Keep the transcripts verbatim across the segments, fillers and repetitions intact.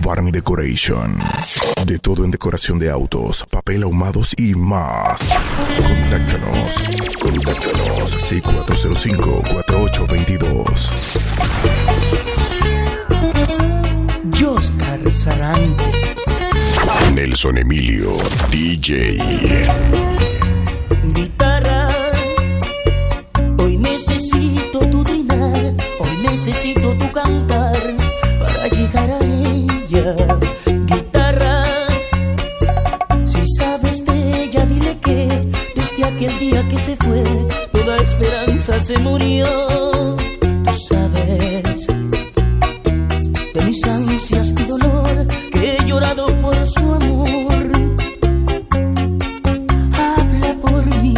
Varney Decoration. De todo en decoración de autos, papel ahumados y más. Contáctanos. Contáctanos seis cuatro cero cinco, cuatro ocho dos dos. Joscar Sarante. Nelson Emilio, D J. Guitarra, hoy necesito tu trinar, hoy necesito tu cantar para llegar a ella. Guitarra, si sabes de ella, dile que desde aquel día que se fue, toda esperanza se murió. Tú sabes de mis ansias y dolor, que he llorado por su amor. Habla por mí.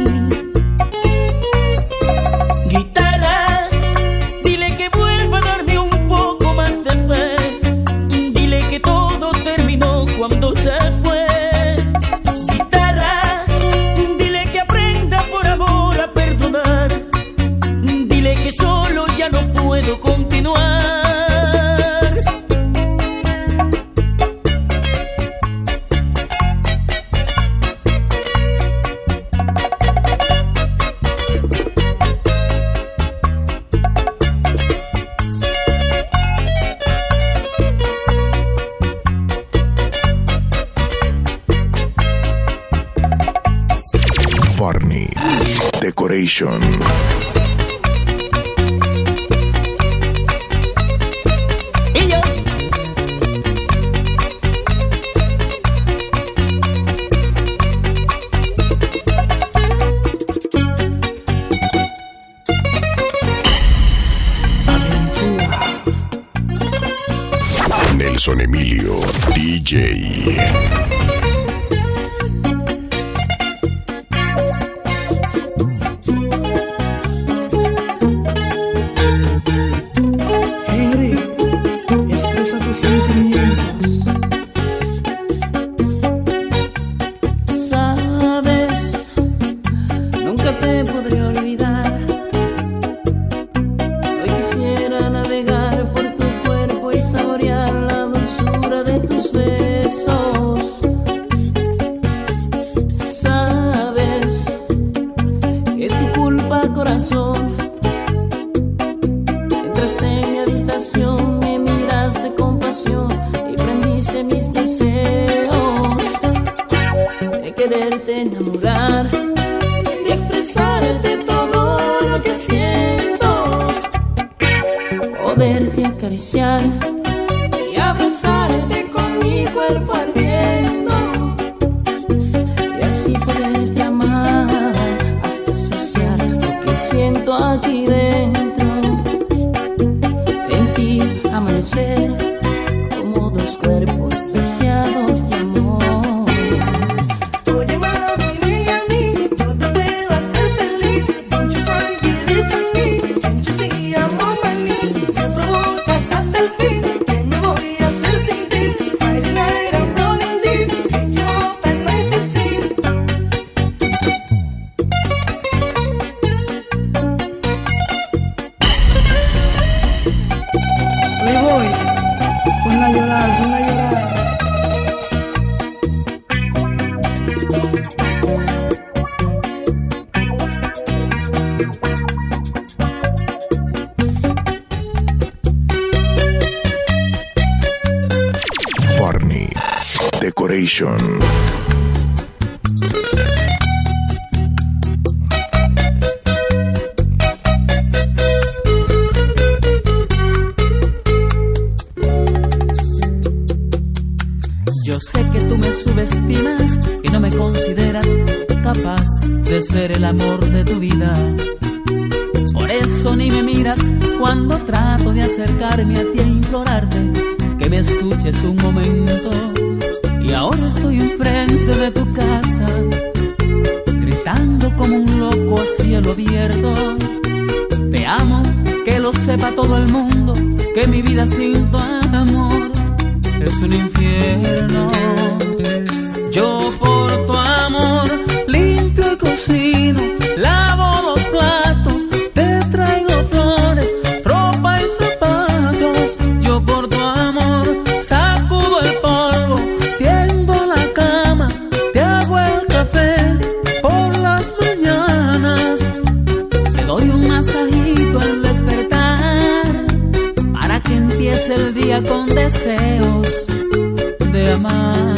Guitarra, dile que vuelva a darme un poco más de fe. Dile que todo terminó cuando se fue. Guitarra, dile que aprenda por amor a perdonar. Dile que solo ya no puedo continuar. Varney Decoration. Y yo, Nelson Emilio, D J. tus sentimientos. Sabes, nunca te podré olvidar. Hoy quisiera navegar por tu cuerpo y saborear la dulzura de tus besos. Sabes que es tu culpa, corazón. Entraste en mi habitación, me miraste con pasión y prendiste mis deseos de quererte enamorar, de expresarte todo lo que siento, poderte acariciar y abrazarte con mi cuerpo ardiendo, y así poderte amar hasta saciar lo que siento aquí dentro. En ti amanecer como dos cuerpos saciados de amor. Oye mami, ven a mí, yo te puedo hacer feliz. Don't you forget it to me. Can't you see I'm on my knees? Me provocas hasta el fin. ¿Qué me voy a hacer sin ti? Friday night I'm rolling deep. Pick you up at nine fifteen. Oye voy, ponla a llorar, ponla a llorar. Varney Decoration. Yo sé que tú me subestimas y no me consideras capaz de ser el amor de tu vida. Por eso ni me miras cuando trato de acercarme a ti e implorarte que me escuches un momento. Y ahora estoy enfrente de tu casa, gritando como un loco a cielo abierto. Te amo, que lo sepa todo el mundo, que mi vida sin tu amor es un infierno. Yo por tu amor limpio y cocino, lavo los platos, te traigo flores, ropa y zapatos. Yo por tu amor saco el día con deseos de amar.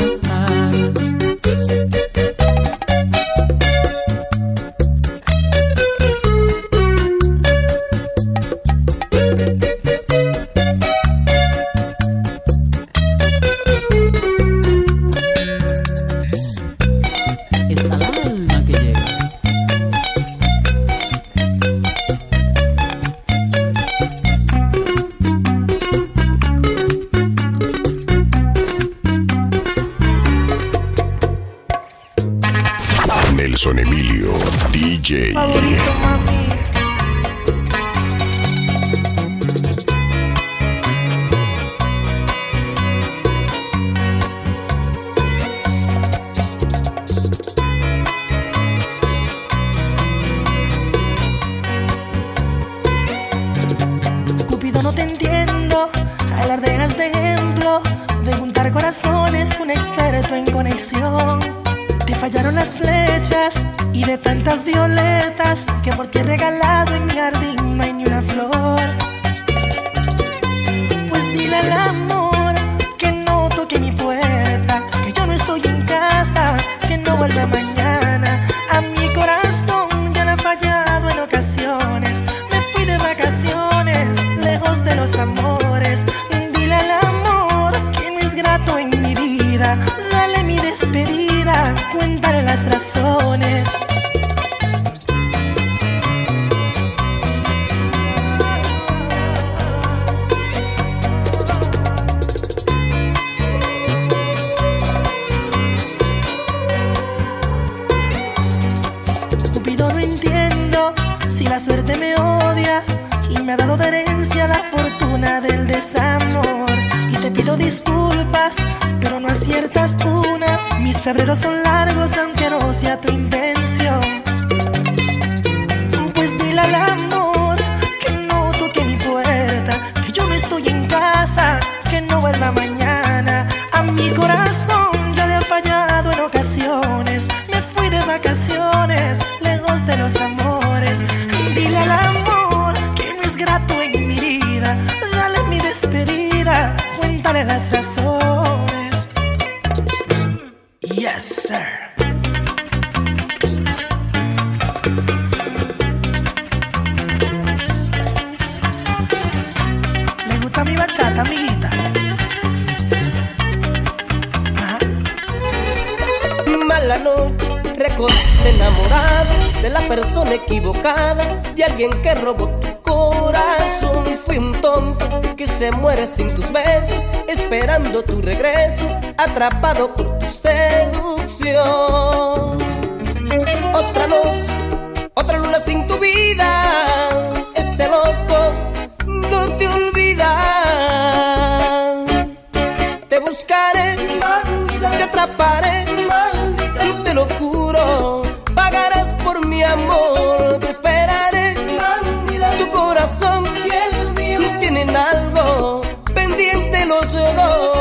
Nelson Emilio, D J. Favorito, mami. Cupido, no te entiendo. Alardeas de ejemplo de juntar corazones, un experto en conexión. Te fallaron las flechas y de tantas violetas que por ti he regalado en mi jardín no hay ni una flor. Pues dile al amor que no toque mi puerta, que yo no estoy en casa, que no vuelva mañana. A mi corazón ya le ha fallado en ocasiones. Me fui de vacaciones, lejos de los amores. Dile al amor que no es grato en mi vida. Dale mi despedida, cuéntale las razones. Cupido, no entiendo si la suerte me odia y me ha dado de herencia la fortuna del desamor. Y te pido disculpas, pero no aciertas una. Mis febreros son largos aunque no sea tu intención. Pues dile al amor que no toque mi puerta, que yo no estoy en casa, que no vuelva mañana. A mi corazón ya le ha fallado en ocasiones. Me fui de vacaciones, lejos de los amores. Dile al amor que no es grato en mi vida. Dale mi despedida, cuéntale las razones. Yes, sir. ¿Le gusta mi bachata, amiguita? Ajá. Mala noche, recordé enamorado de la persona equivocada, de alguien que robó tu corazón. Fui un tonto que se muere sin tus besos, esperando tu regreso, atrapado por tu seducción. Otra noche, otra luna sin tu vida. Este loco no te olvida. Te buscaré, te atraparé, te lo juro. Pagarás por mi amor, te esperaré. Tu corazón y el mío tienen algo pendiente los dos.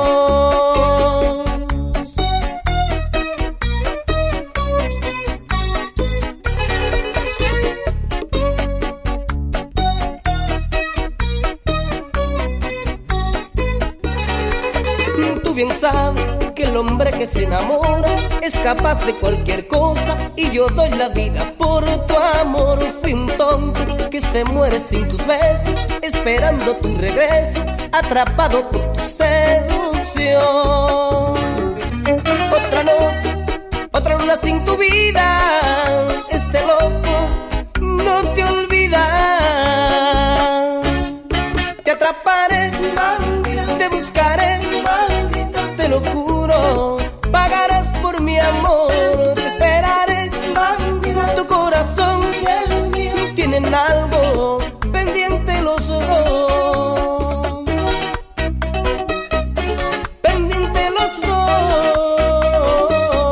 Tú bien sabes que el hombre que se enamora es capaz de cualquier cosa, y yo doy la vida por tu amor. Fui un tonto que se muere sin tus besos, esperando tu regreso, atrapado por tu seducción. Otra noche, otra luna sin tu vida. Este loco no te olvida. Te atraparé, te buscaré, te lo juro. Pagarás por mi amor, te esperaré. Tu corazón y el mío tienen algo pendiente los dos. Pendiente los dos.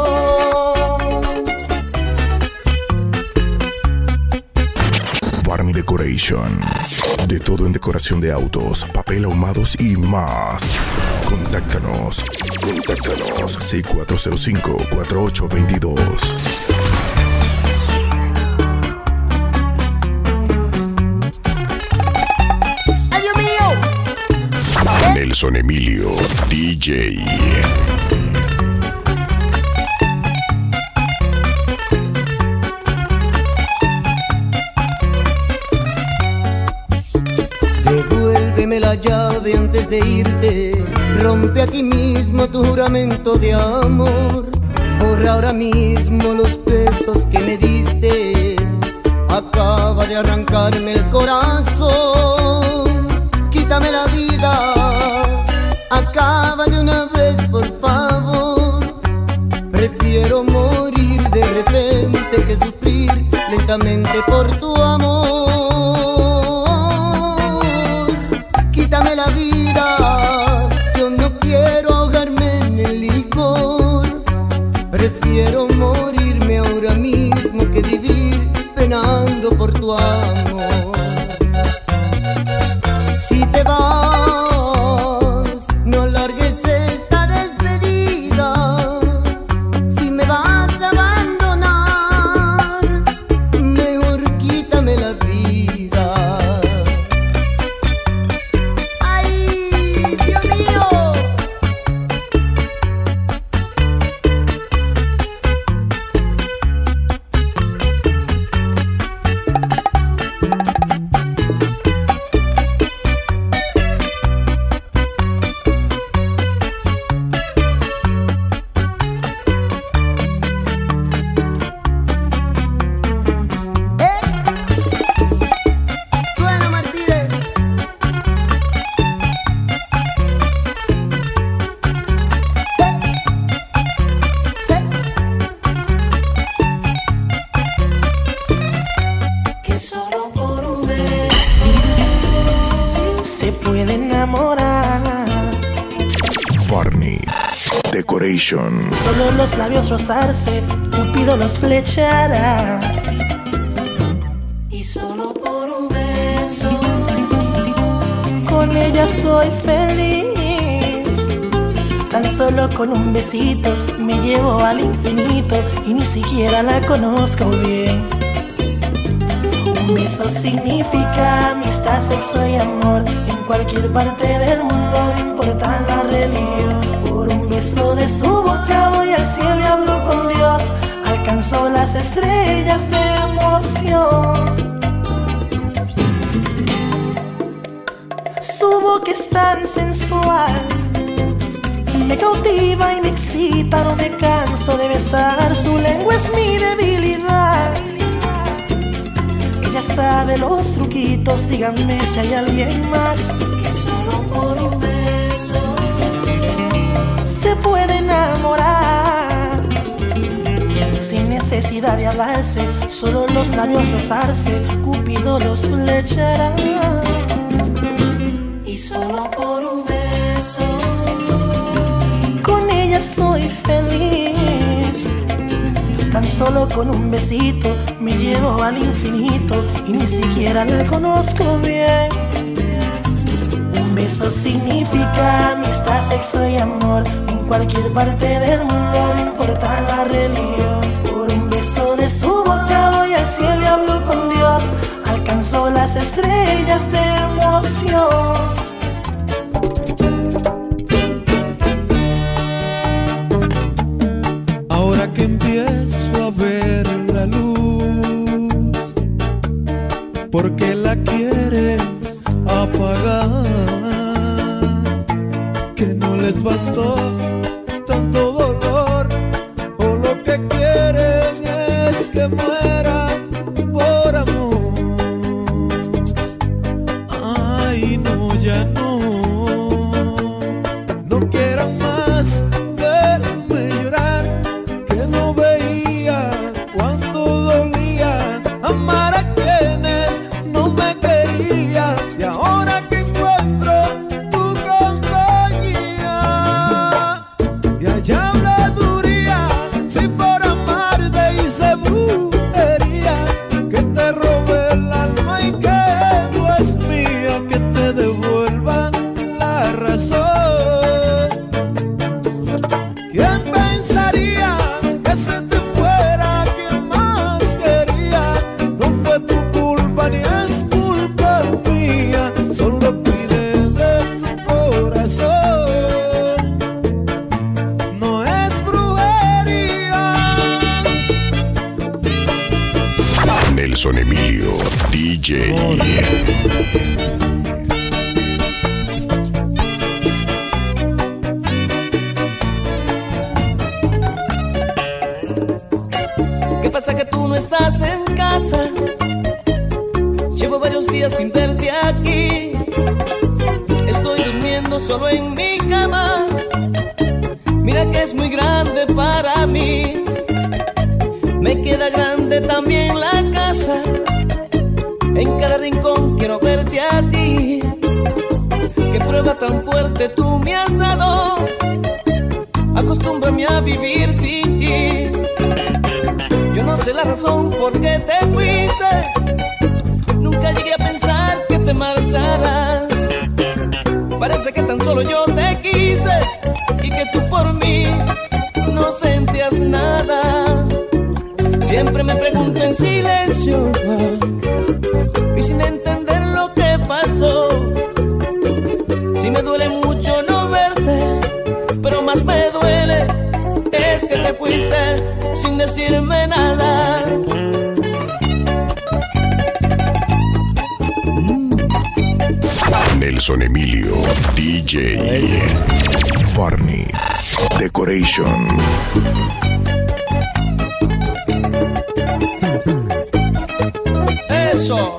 Barney Decoration. De todo en decoración de autos, papel ahumados y más. Contáctanos. Contáctanos. seis cuatro cero cinco, cuatro ocho dos dos. Nelson Emilio, D J. Devuélveme la llave antes de irte. Rompe aquí mismo tu juramento de amor. Borra ahora mismo los besos que me diste. Acaba de arrancarme el corazón. Quítame la vida. Acaba de una vez, por favor. Prefiero morir de repente que sufrir lentamente por tu amor. Quítame la vida, yo no quiero ahogarme en el licor. Prefiero morirme ahora mismo que vivir penando por tu amor. Si te vas, no alargues esta despedida. Si me vas a abandonar, mejor quítame la vida. ¡Ay, Dios mío! Suena, Martínez. Que solo por un beso se puede enamorar. Varney Decoration. Solo los labios rozarse, Cupido los flechará. Y solo por un beso, con ella soy feliz. Tan solo con un besito me llevo al infinito y ni siquiera la conozco bien. Un beso significa amistad, sexo y amor. En cualquier parte del mundo, no importa la religión. Por un beso de su boca voy al cielo y hablo con Dios. Alcanzó las estrellas de emoción. Su boca es tan sensual, me cautiva y me excita, no me canso de besar. Su lengua es mi debilidad. Ella sabe los truquitos, díganme si hay alguien más. Que solo por un beso se puede enamorar. Sin necesidad de hablarse, solo los labios rozarse, Cupido los flechará. Y solo por un beso, con ella soy feliz. Tan solo con un besito me llevo al infinito y ni siquiera la conozco bien. Un beso significa amistad, sexo y amor. En cualquier parte del mundo, no importa la religión. Por un beso de su boca voy al cielo y hablo con Dios. Alcanzó las estrellas de emoción. Ahora que empiezo a ver la luz, porque la quieren apagar, que no les bastó tanto dolor, o lo que quieren es que mueran por amor. Ay, no, ya no, no quieran más verme llorar, que no veía cuánto dolía amar a quienes no me querían. Y ahora que encuentro tu compañía, y allá habladuría, si por amarte hice brujería. corazón, no es brujería. Nelson Emilio, D J. ¿Qué pasa que tú no estás en casa? Llevo varios días sin verte aquí. Estoy durmiendo solo en mi cama. Mira que es muy grande para mí. Me queda grande también la casa. En cada rincón quiero verte a ti. Qué prueba tan fuerte tú me has dado. Acostúmbrame a vivir sin ti. Yo no sé la razón por qué te fuiste. Nunca llegué a pensar que te marcharas. Parece que tan solo yo te quise y que tú por mí no sentías nada. Siempre me pregunto en silencio y sin entender lo que pasó. Si me duele mucho no verte, pero más me duele es que te fuiste sin decirme nada. Nelson Emilio, D J. Varney Decoration. Eso.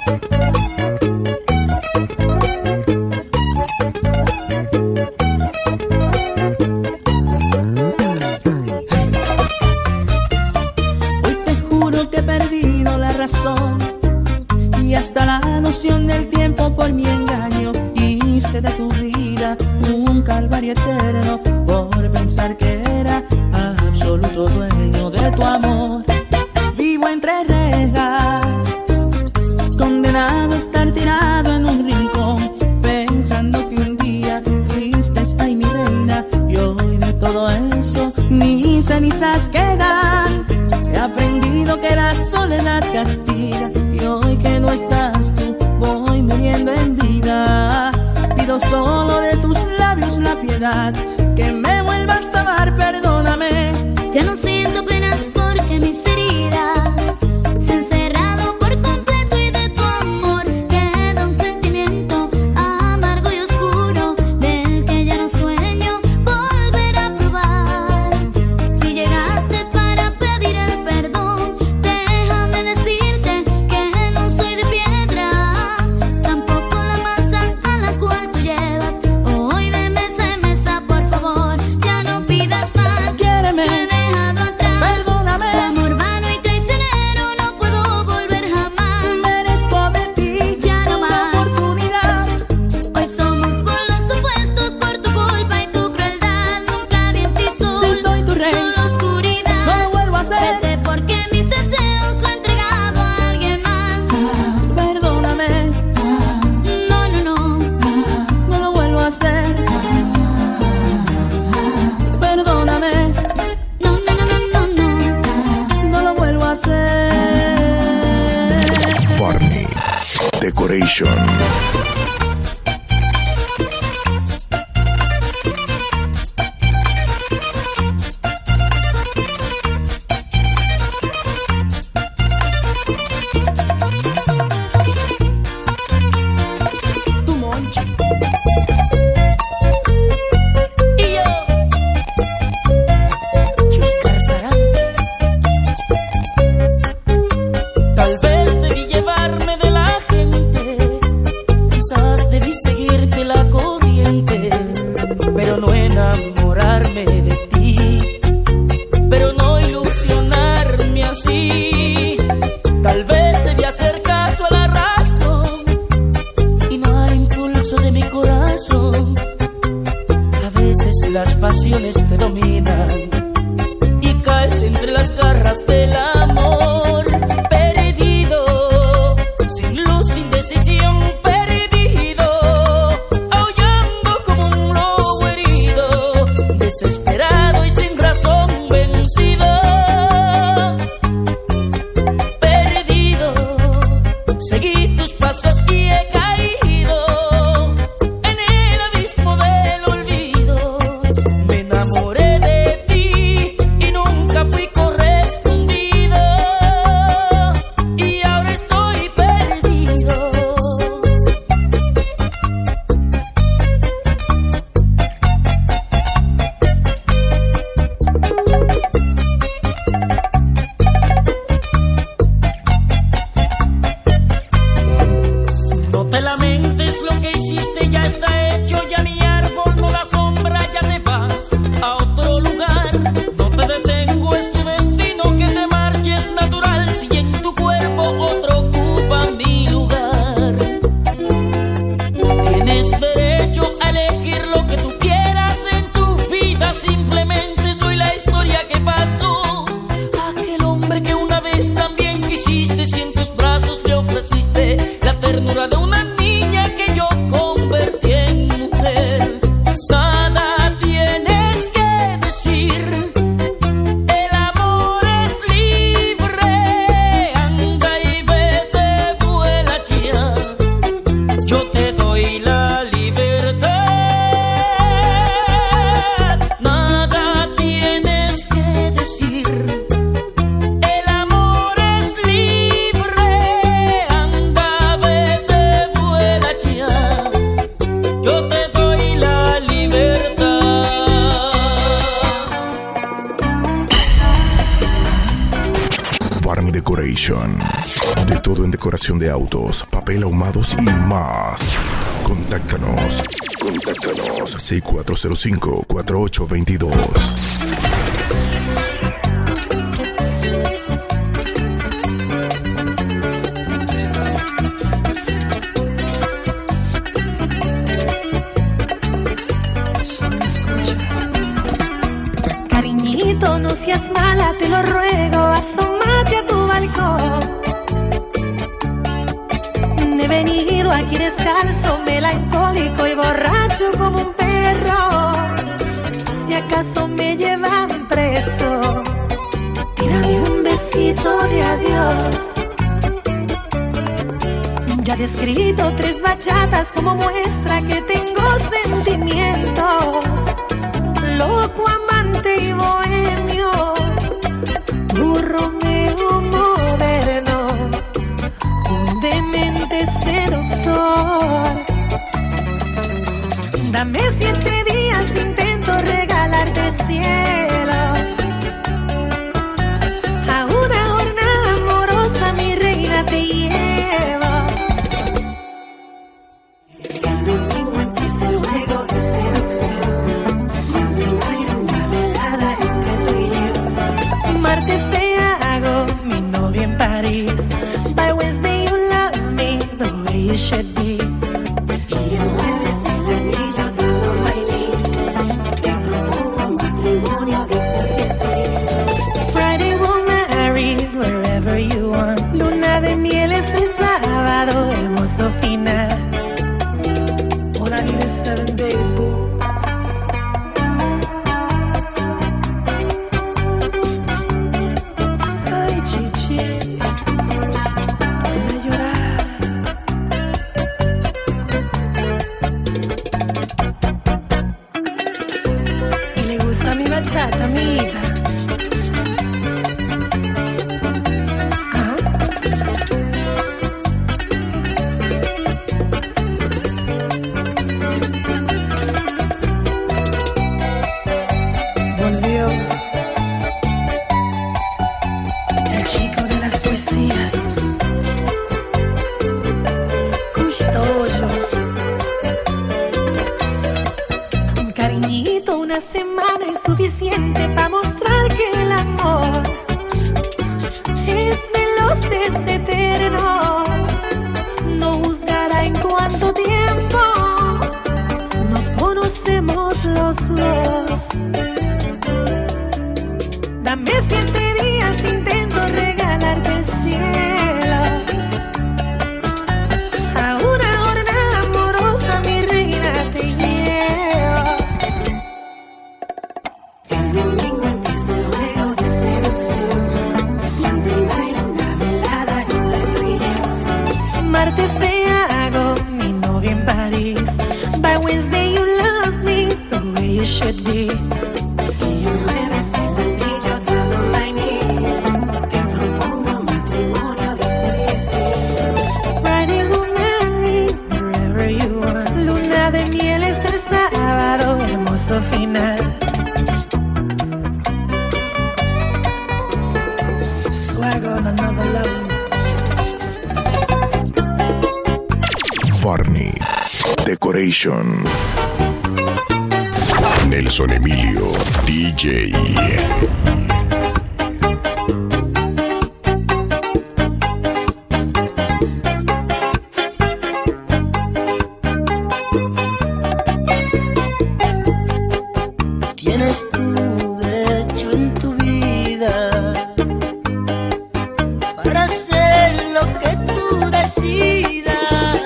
Hoy te juro que he perdido la razón y hasta la noción del tiempo por mi engaño. Hice de tu vida un calvario eterno por pensar que era absoluto dueño de tu amor. Vivo entre rejas, condenado a estar tirado en un rincón, pensando que un día fuiste ay mi reina. Y hoy de todo eso ni cenizas quedan. He aprendido que la soledad castiga y hoy que no estás tú voy muriendo en vida. Pido solo de tus labios la piedad, que me vuelvas a amar, perdóname. Ya no siento penas porque mis heridas se han cerrado por completo y de tu amor queda un sentimiento amargo y oscuro del que ya no sueño volver a probar. Si llegaste para pedir el perdón, déjame decirte que no soy de piedra, tampoco la masa a la cual tú llevas. Hoy de mesa en mesa, por favor, ya no pidas más. Quiéreme, Perdóname. Amor vano y traicionero, no puedo volver jamás. merezco de ti Ya no una más. oportunidad. Hoy somos por los opuestos, por tu culpa y tu crueldad. Nunca vi en ti sol, Si soy tu rey, solo oscuridad. no lo vuelvo a hacer. Vete porque mis deseos lo he entregado a alguien más. Perdóname, No, no, no. no lo vuelvo a hacer. Perdóname, No, no, no, no, no, no. no lo vuelvo a hacer. Varney Decoration. Tu Monchi. Y yo, Chuscar Sarán. Tal vez debí llevarme de la gente, quizás debí seguirte la corriente, pero no enamorarme de ti, pero no ilusionarme así. Tal vez debí hacer caso a la razón y no al impulso de mi corazón. A veces las pasiones te dominan y caes entre las garras del amor. Perdido, sin luz, sin decisión, perdido, aullando como un lobo herido, desesperado y sin razón vencido. Perdido, seguí tus pasos y he caído en el abismo de Decoration. De todo en decoración de autos, papel ahumados y más. Contáctanos. Contáctanos. seis cuatro cero cinco, cuatro ocho dos dos. No seas mala, te lo ruego, asómate a tu balcón. He venido aquí descalzo, melancólico y borracho como un perro. Si acaso me llevan preso, tírame un besito de adiós. Ya te he escrito tres bachatas como muestra que tengo sentimientos. Loco, amante y bohemio, tu Romeo moderno, un demente seductor. Dame siete días, intento regalarte el cielo. A una jornada amorosa, mi reina, te llevo. El domingo empieza el juego de seducción. Martes te hago mi novia en París. By Wednesday you love me the way you should be. Y el jueves el anillo down on my knees. Te propongo matrimonio, dices que sí. Friday we'll marry wherever you want. Luna de miel es el sábado, hermoso final. All I need is seven days, boo. Varney Decoration. Nelson Emilio D J. Tienes tu derecho en tu vida para hacer lo que tú decidas.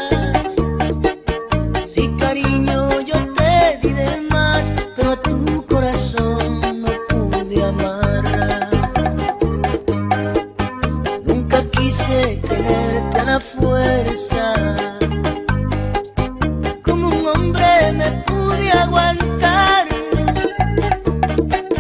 Sí, cariño, yo te di de más, pero a tu corazón no pude amar. Nunca quise tenerte a la fuerza, como un hombre me pude aguantar.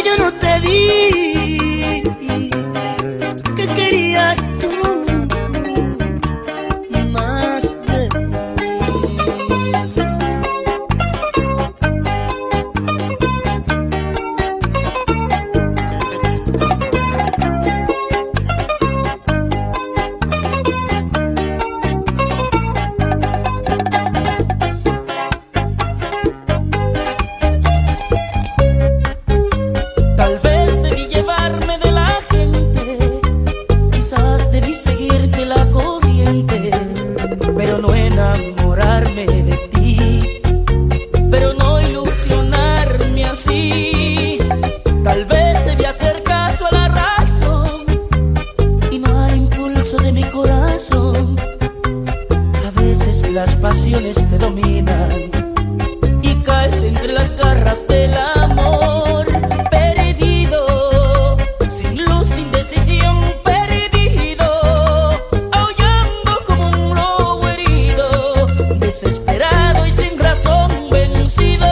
yo no te di. ¿Qué querías tú más de mí? Tal vez debí llevarme de la gente, quizás debí seguirte la corriente, pero no enamorarme de ti, pero no ilusionarme así. Tal vez debí hacer caso a la razón y no al impulso de mi corazón. A veces las pasiones te dominan y caes entre las garras del amor. Perdido, sin luz, sin decisión, perdido, aullando como un lobo herido, desesperado y sin razón, vencido.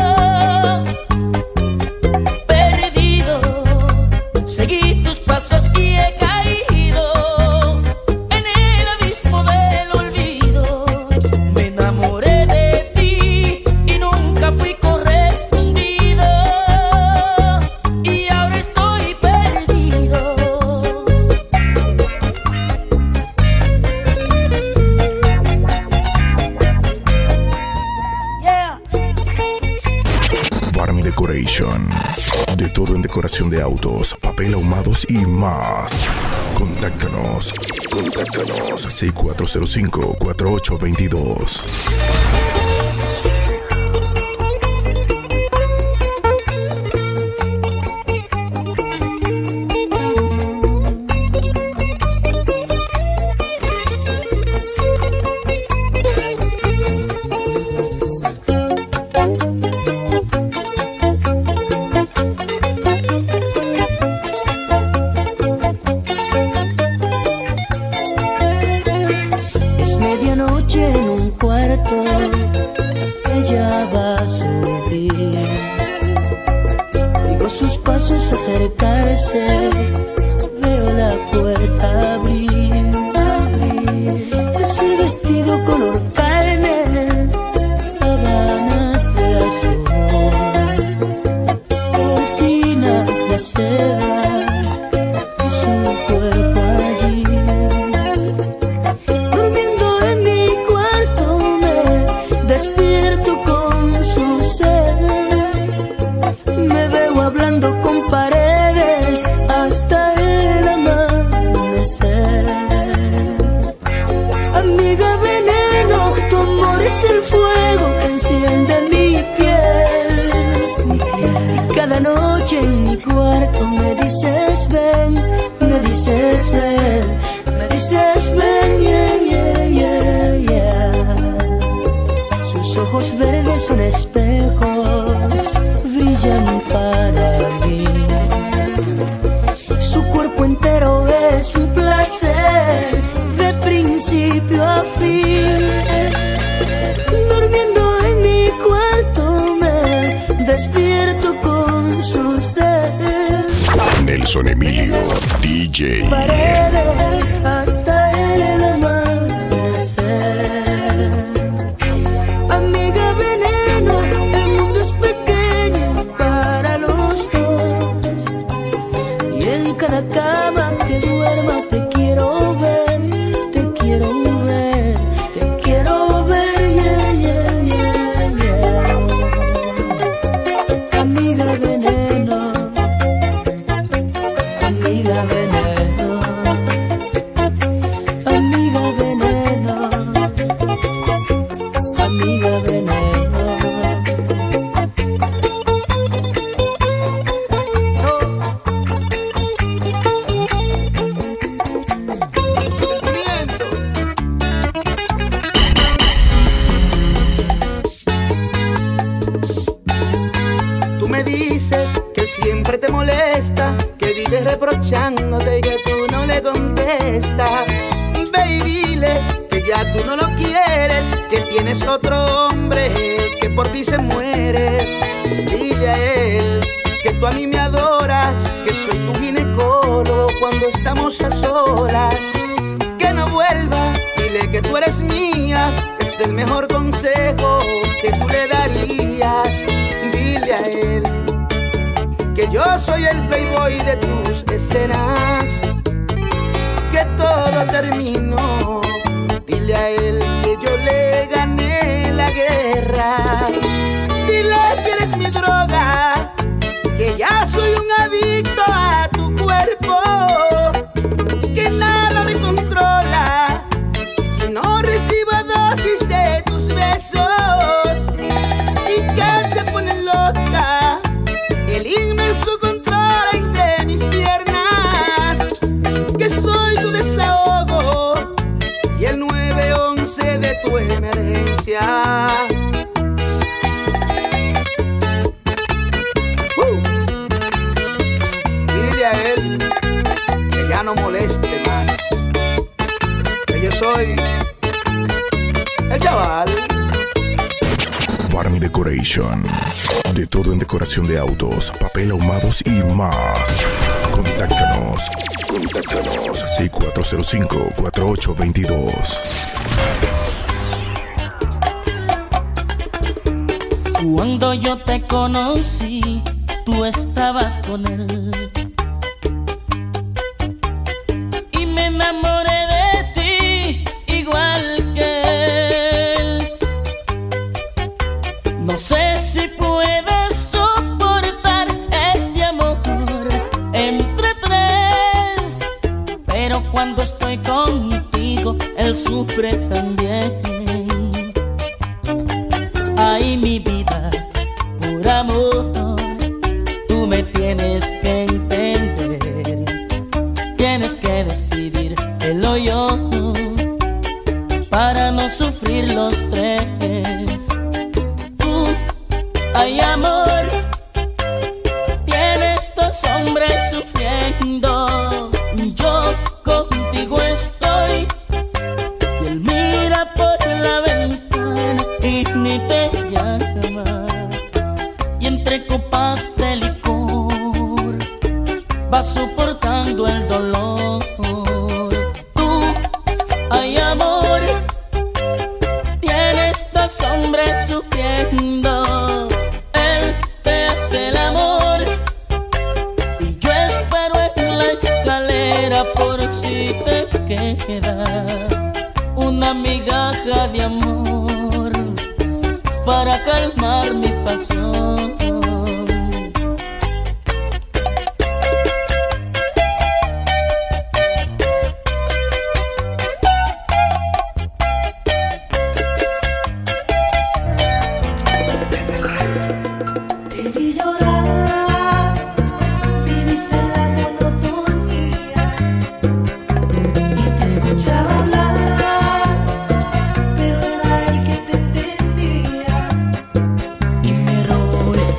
Perdido, seguí tus pasos y he caído en el abismo del olvido. Me enamoré de ti y nunca fui correspondido, y ahora estoy perdido. Yeah. Barney Decoration. De todo en decoración de autos, papel ahumados y más. Contáctanos. Contáctanos. seis cuatro cero cinco, cuatro ocho dos dos. Es medianoche en un cuarto, ella va a subir. Oigo sus pasos acercarse, veo la puerta abrir, abrir. Ese vestido color carne, sábanas de azul, cortinas de seda y su cuerpo allí. Durmiendo en mi cuarto me despierto con su sed. Me veo hablando con paredes hasta el amanecer. Amiga veneno, tu amor es el fuego que enciende mi piel. Y cada noche en mi cuarto me dices ven, me dices ven, me dices ven, yeah, yeah, yeah, yeah. Sus ojos verdes son espejos, brillan para mí. Su cuerpo entero es un placer de principio a fin. Durmiendo en mi cuarto me despierto con su sed. Nelson Emilio, D J. Paredes hasta el amanecer. Amiga veneno, el mundo es pequeño para los dos. Y en cada cama que duerma te quiero ver, te quiero ver, te quiero ver, yeah, yeah, yeah, yeah. Amiga veneno, amiga veneno, amiga veneno, amiga veneno. Tú me dices que siempre te molesta, que vives reprochándote y que tú no le contestas. Ve y dile que ya tú no lo quieres, que tienes otro hombre que por ti se muere. Dile a él que tú a mí me adoras, que soy tu ginecólogo cuando estamos a solas. Que no vuelva, dile que tú eres mía, es el mejor consejo que tú le darías. Dile a él que yo soy el playboy de tus escenas, que todo terminó. Dile a él que yo le gané la guerra. Dile que eres mi droga, que ya soy un adicto a tu cuerpo, que nada me controla si no recibo dosis de tus besos, y que te pone loca el inmenso control entre mis piernas, que soy tu desahogo y el nueve once de tu emergencia. Uh. Dile a él que ya no moleste más, que yo soy el chaval. Barney Decoration. De todo en decoración de autos, papel ahumados y más. Contáctanos. Contáctanos. seis cuatro cero cinco, cuatro ocho dos dos. Cuando yo te conocí, tú estabas con él, y me enamoré de ti igual que él. No sé si puedes soportar este amor entre tres, pero cuando estoy contigo, él sufre también. Ay, mi vida, por amor, tú me tienes que entender. Tienes que decidir, él o yo, para no sufrir los tres. Tú, ay, amor, tienes dos hombres sufriendo. Yo contigo estoy, y él mira por la ventana y ni te llama, y entre copas de licor va soportando el dolor. Tú, ay, amor, tienes dos hombres sufriendo. Él te hace el amor y yo espero en la escalera por si te queda una migaja de amor para calmar mi pasión. Te vi llorar, viviste la monotonía, y te escuchaba hablar, pero era él que te entendía, y me robó ese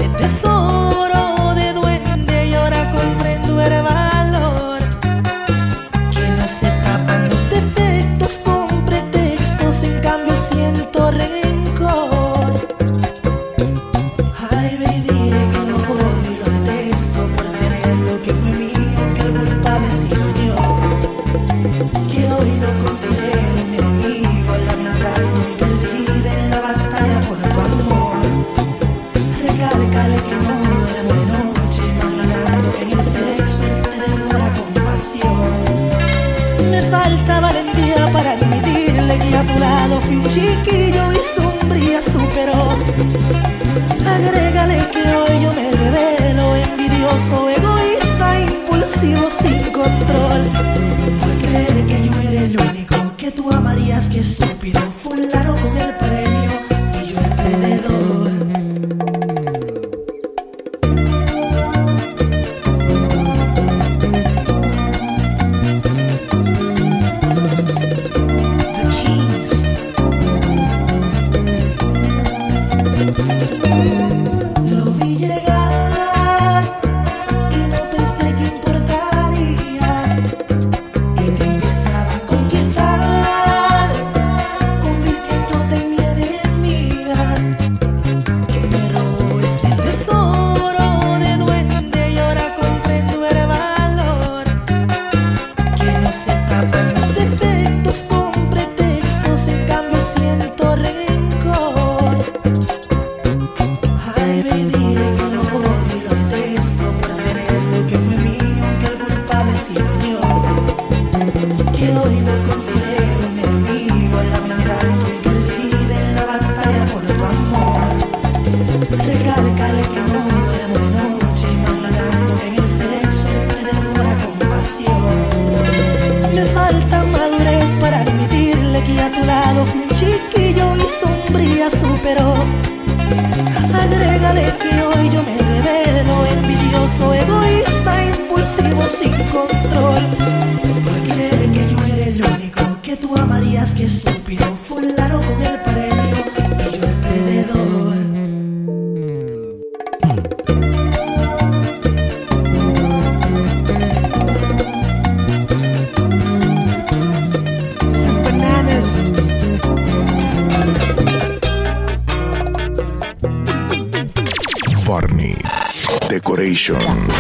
Decoration.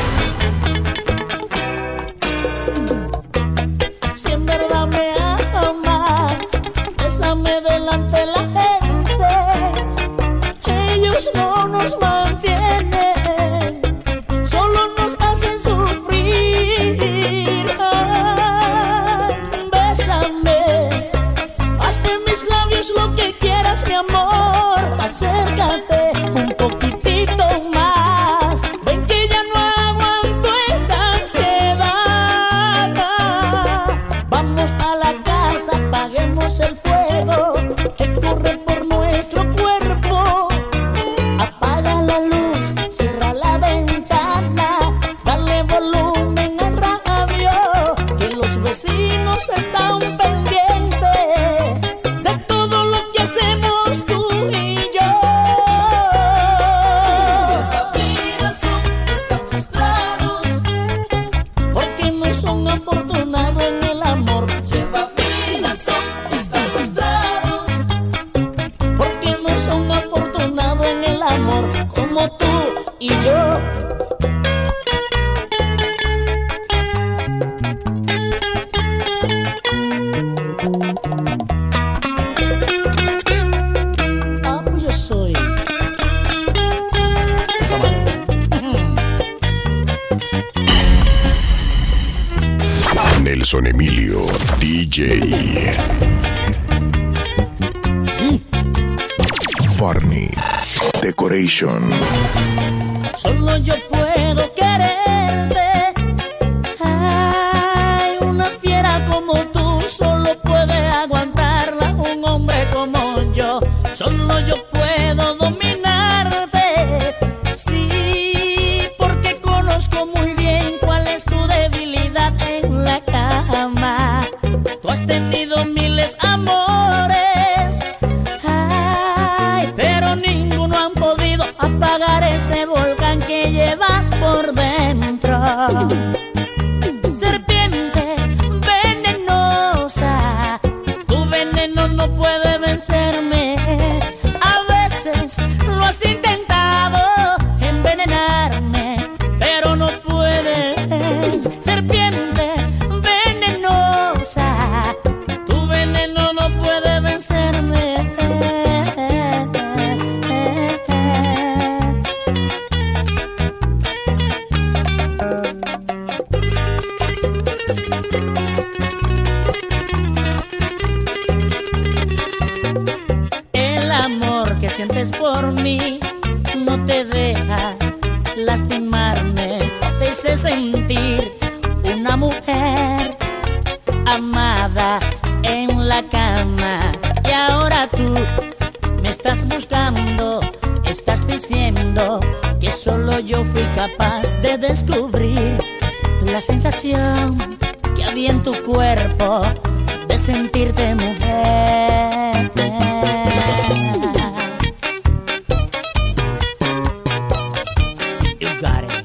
Si en verdad me amas, bésame delante de la gente. Ellos no nos mantienen, solo nos hacen sufrir. Ay, bésame, haz de mis labios lo que quieras, mi amor. Acércate un poquitito más. Ven que ya no aguanto esta ansiedad. Vamos a la casa, apaguemos el fuego que corre por nuestro cuerpo. Apaga la luz, cierra la ventana, dale volumen al radio, que los vecinos están pendientes de todo lo que hacemos tú y yo. Están frustrados porque no son afortunados en el amor. Lleva vida, son, están frustrados porque no son afortunados en el amor como tú y yo. Ah, pues yo soy Nelson Emilio, D J. Varney Decoration. Solo yo puedo quererte. Ay, una fiera como tú solo puede aguantarla un hombre como yo. Solo yo puedo dominarte. Sí, porque conozco muy bien cuál es tu debilidad en la cama. Tú has tenido miles amores. Ay, pero ninguno han podido apagar ese volcán que llevas por dentro. Serpiente venenosa, tu veneno no puede vencerme. A veces lo has intentado envenenarme, pero no puedes. Serpiente venenosa, tu veneno no puede vencerme. El amor que sientes por mí no te deja lastimarme, te hice sentir una mujer amada en la cama. Y ahora tú me estás buscando, estás diciendo que solo yo fui capaz de descubrir la sensación que había en tu cuerpo de sentirte mujer. You got it.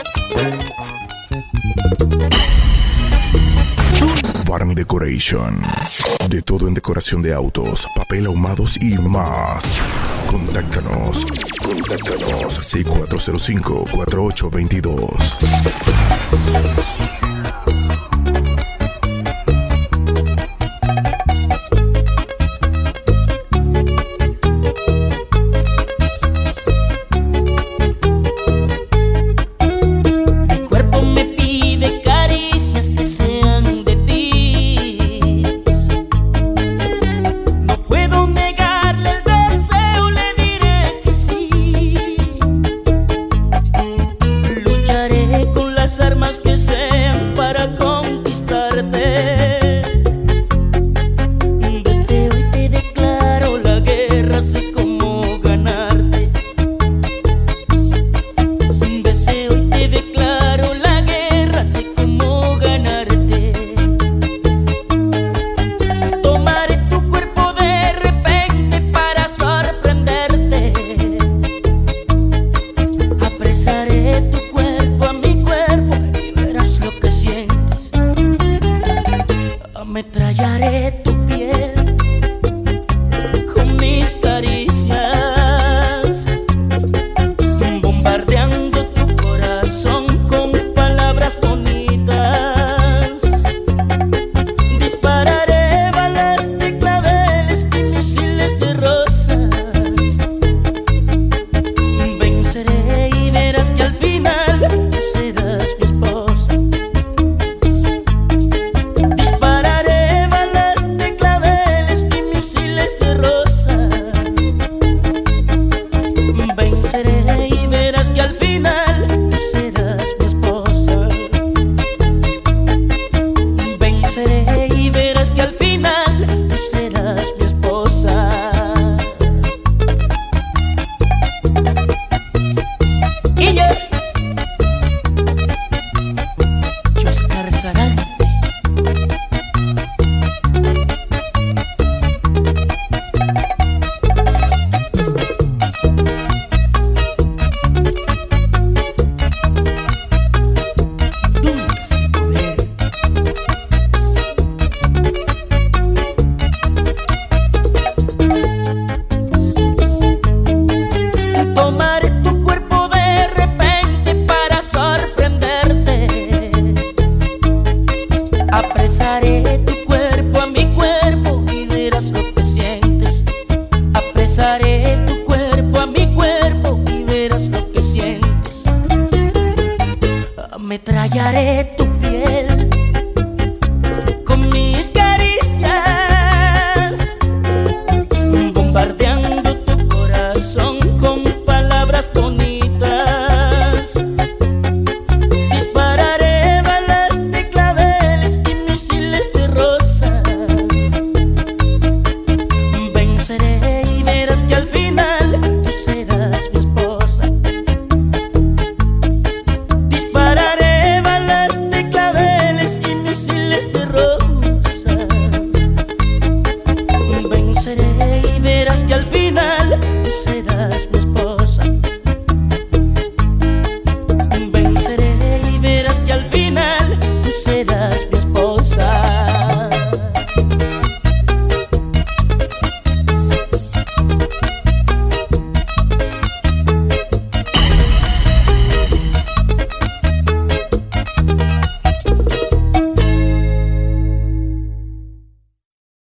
Varney Decoration. De todo en decoración de autos, papel ahumados y más. Contáctanos. Contáctanos. seis cuatro cero cinco, cuatro ocho dos dos. Armas que sean para conquistarte. Desde hoy te declaro la guerra, sé cómo ganarte. Desde hoy te declaro la guerra, sé cómo ganarte. Tomaré tu cuerpo de repente para sorprenderte. Apresaré tu cuerpo a mi cuerpo, verás lo ametrallaré tu piel